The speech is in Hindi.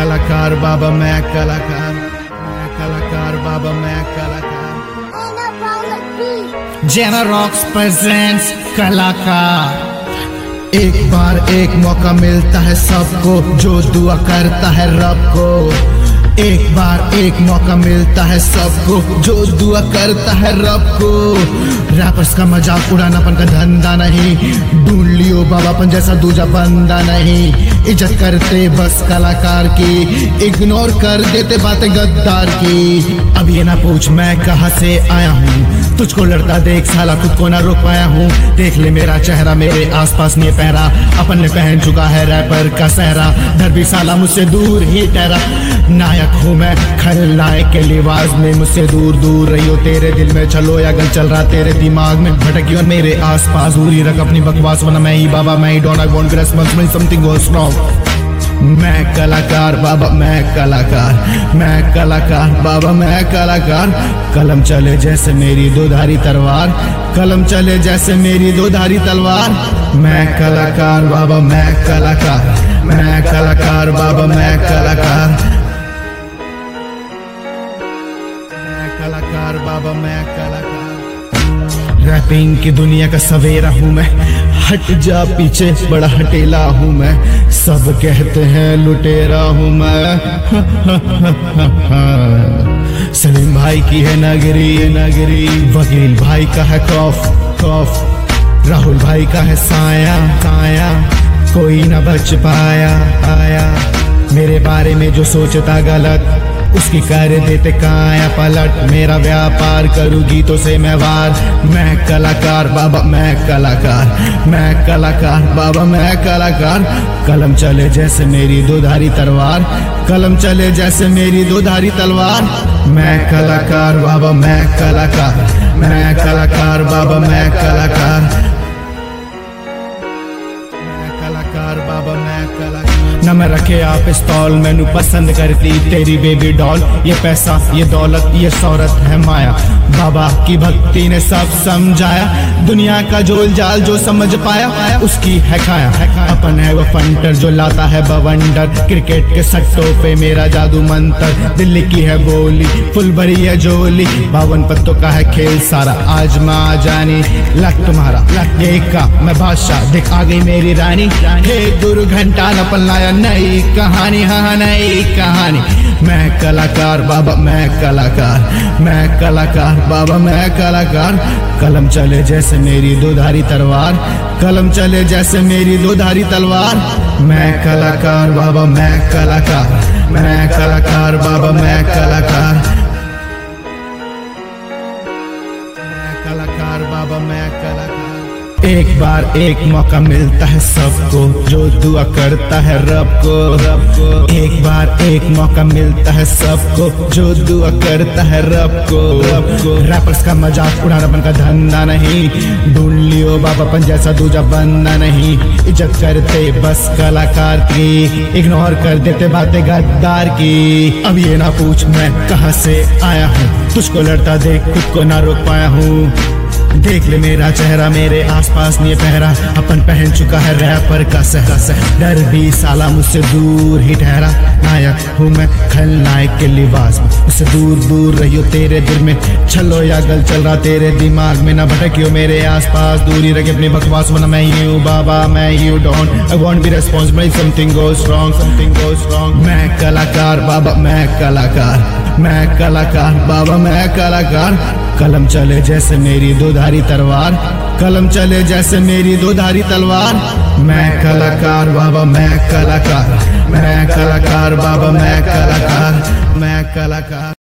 कलाकार बाबा, मैं कलाकार, मैं कलाकार बाबा, मैं कलाकार। जेना रॉक्स प्रेजेंट्स कलाकार। एक बार एक मौका मिलता है सबको, जो दुआ करता है रब को। एक बार एक मौका मिलता है सबको, जो दुआ करता है रब को। रैपर्स का मजाक उड़ानापन का धंधा नहीं, ढूंढ लियो बाबापन जैसा दूजा बंदा नहीं। इज्जत करते बस कलाकार की, इग्नोर कर देते बातें गद्दार की। अब ये ना पूछ मैं कहाँ से आया हूँ, तुझको लड़ता देख साला खुद को ना रोक पाया हूँ। देख ले मेरा चेहरा, मेरे आसपास नहीं पहरा, अपन ने पहन चुका है रैपर का सहरा। डर भी साला मुझसे दूर ही ठहरा, नायक हूँ मैं खलनायक के लिबास में। मुझसे दूर दूर रहियो, तेरे दिल में चलो या गल चल रहा तेरे दिमाग में भटकी। और मेरे आसपास दूर ही रख अपनी बकवास, वरना मैं ही बाबा, मैं ही don. I want response when something goes wrong. मैं कलाकार बाबा, मैं कलाकार, मैं कलाकार बाबा, मैं कलाकार। कलम चले जैसे मेरी दोधारी तलवार, कलम चले जैसे मेरी दोधारी तलवार। मैं कलाकार बाबा, मैं कलाकार, मैं कलाकार बाबा, मैं कलाकार, मैं कलाकार बाबा, मैं कलाकार। रैपिंग की दुनिया का सवेरा हूँ मैं, हट जा पीछे बड़ा हटेला हूँ मैं। सब कहते हैं लुटेरा हूँ मैं। सलीम भाई की है नगरी, नगरी। वकील भाई का है खौफ, खौफ। राहुल भाई का है साया, साया। कोई न बच पाया, आया। मेरे बारे में जो सोचता गलत, उसकी कर देते काया पलट। मेरा व्यापार करूँ गीतों से मैं वार। मैं कलाकार बाबा, मैं कलाकार, मैं कलाकार बाबा, मैं कलाकार। कलम चले जैसे मेरी दोधारी तलवार, कलम चले जैसे मेरी दोधारी तलवार। मैं कलाकार बाबा, मैं कलाकार, मैं कलाकार बाबा, मैं कलाकार, मैं कलाकार बाबा, मैं कलाकार। न मैं रखे आप पिस्तौल, मैनू पसंद करती तेरी बेबी डॉल। ये पैसा, ये दौलत, ये शौहरत है माया। बाबा की भक्ति ने सब समझाया, दुनिया का जोल जाल जो समझ पाया उसकी है खाया। अपन है वो फंटर जो लाता है बवंडर, क्रिकेट के सट्टों पे मेरा जादू मंतर। दिल्ली की है बोली, फुल भरी है जोली। 52 पत्तों का है खेल सारा, आज माँ जानी लक तुम्हारा ये का मैं बादशाह। देख आ गई मेरी रानी, हे दुर्घंटा न पलनाया नई कहानी, हाँ नई कहानी। मैं कलाकार बाबा, मैं कलाकार, मैं कलाकार बाबा, मैं कलाकार। कलम चले जैसे मेरी दोधारी तलवार, कलम चले जैसे मेरी दोधारी तलवार। मैं कलाकार बाबा, मैं कलाकार, मैं कलाकार बाबा, मैं कलाकार, मैं कलाकार बाबा, मैं कलाकार। एक बार एक मौका मिलता है सबको, जो दुआ करता है रब को, रब को। एक बार एक मौका मिलता है सबको, जो दुआ करता है रब को, रब को। रैपर्स का मजाक उड़ानापन का धंधा नहीं, ढूंढ लियो बाबापन जैसा दूजा बंदा नहीं। इज्जत करते बस कलाकार की, इग्नोर कर देते बातें गद्दार की। अब ये ना पूछ मैं कहाँ से आया हूँ, तुझको लड़ता देख खुद को ना रोक पाया हूँ। देख ले मेरा चेहरा, मेरे आसपास नहीं पहरा, अपन पहन चुका है रैपर का सहरा। डर भी साला मुझसे दूर ही ठहरा, नायक हूँ मैं खलनायक के लिबास में। मुझसे दूर दूर रहियो, तेरे दिल में चलो या गल चल रहा तेरे दिमाग में ना भटकियो। मेरे आसपास दूरी रखे अपनी बकवास, वरना मैं ही हूँ बाबा, मैं ही हूँ don. I want be responsible if something goes wrong, something goes wrong. मैं कलाकार बाबा, मैं कलाकार, मैं कलाकार बाबा, मैं कलाकार। कलम चले जैसे मेरी दोधारी तलवार, कलम चले जैसे मेरी दोधारी तलवार। मैं कलाकार बाबा, मैं कलाकार, मैं कलाकार बाबा, मैं कलाकार, मैं कलाकार।